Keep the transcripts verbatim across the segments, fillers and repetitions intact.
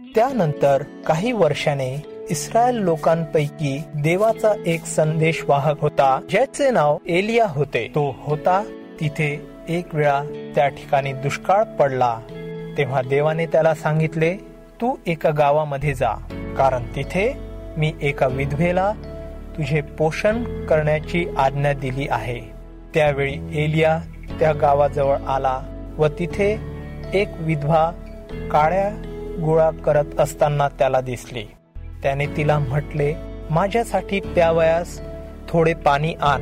त्यानंतर काही वर्षाने इस्रायल लोकांपैकी देवाचा एक संदेशवाहक होता, ज्याचे नाव एलिया होते. तो होता तिथे एक वेळा त्या ठिकाणी दुष्काळ पडला. तेव्हा देवाने त्याला सांगितले, तू एका गावामध्ये जा, कारण तिथे मी एका विधवेला तुझे पोषण करण्याची आज्ञा दिली आहे. त्यावेळी एलिया त्या गावाजवळ आला व तिथे एक विधवा काड्या गोळा करत असताना त्याला दिसली. त्याने तिला म्हटले, माझ्यासाठी प्यावयास थोडे पाणी आण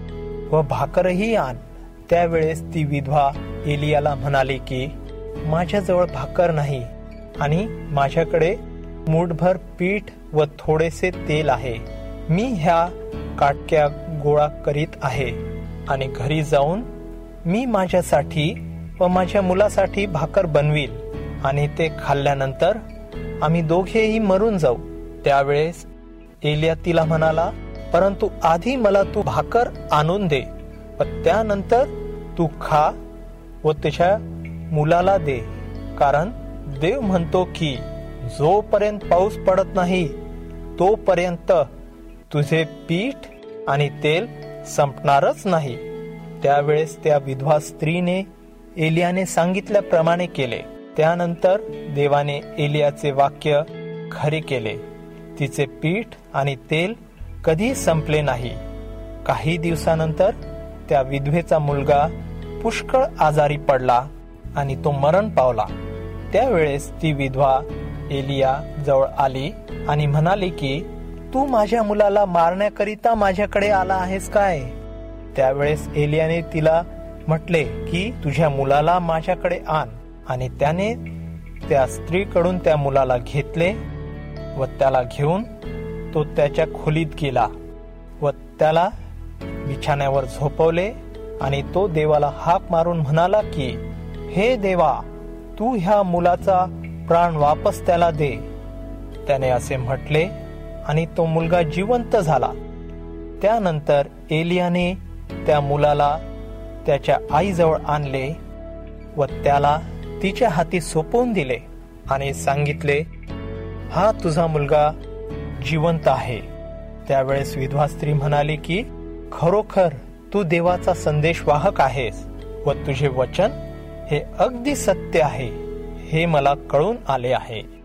व भाकरही आण. त्यावेळेस ती विधवा एलियाला म्हणाली की माझ्याजवळ भाकर नाही आणि माझ्याकडे मूठभर पीठ व थोडेसे तेल आहे. मी ह्या काटक्या गोळा करीत आहे आणि घरी जाऊन मी माझ्यासाठी व माझ्या मुलासाठी भाकर बनवील आणि ते खाल्ल्यानंतर आम्ही दोघेही मरून जाऊ. त्यावेळेस एलिया तिला म्हणाला, परंतु आधी मला तू भाकर आणून दे व त्यानंतर तू खा व तुझ्या मुलाला दे, कारण देव म्हणतो की जोपर्यंत पाऊस पडत नाही तोपर्यंत तुझे पीठ आणि तेल संपणारच नाही. त्यावेळेस त्या विधवा स्त्रीने एलियाने सांगितल्याप्रमाणे केले. त्यानंतर देवाने एलियाचे वाक्य खरे केले. तिचे पीठ आणि तेल कधी संपले नाही. काही दिवसानंतर त्या विधवेचा मुलगा पुष्कळ आजारी पडला आणि तो मरण पावला. त्यावेळेस ती विधवा एलिया जवळ आली आणि म्हणाली की तू माझ्या मुलाला मारण्याकरिता माझ्याकडे आला आहेस काय? त्यावेळेस एलियाने तिला म्हटले की तुझ्या मुलाला माझ्याकडे आण. आणि त्याने त्या स्त्रीकडून त्या मुलाला घेतले व त्याला घेऊन तो त्याच्या खोलीत गेला व त्याला बिछाण्यावर झोपवले आणि तो देवाला हाक मारून म्हणाला की हे देवा, तू ह्या मुलाचा प्राण वापस त्याला दे. त्याने असे म्हटले आणि तो मुलगा जिवंत झाला. त्यानंतर एलियाने त्या मुलाला त्याच्या आईजवळ आणले व त्याला तिच्या हाती सोपवून दिले आणि सांगितले, हा तुझा मुलगा जिवंत आहे. त्यावेळेस विधवा स्त्री म्हणाली की खरोखर तू देवाचा संदेशवाहक आहेस व तुझे वचन हे अगदी सत्य आहे, हे मला कळून आले आहे.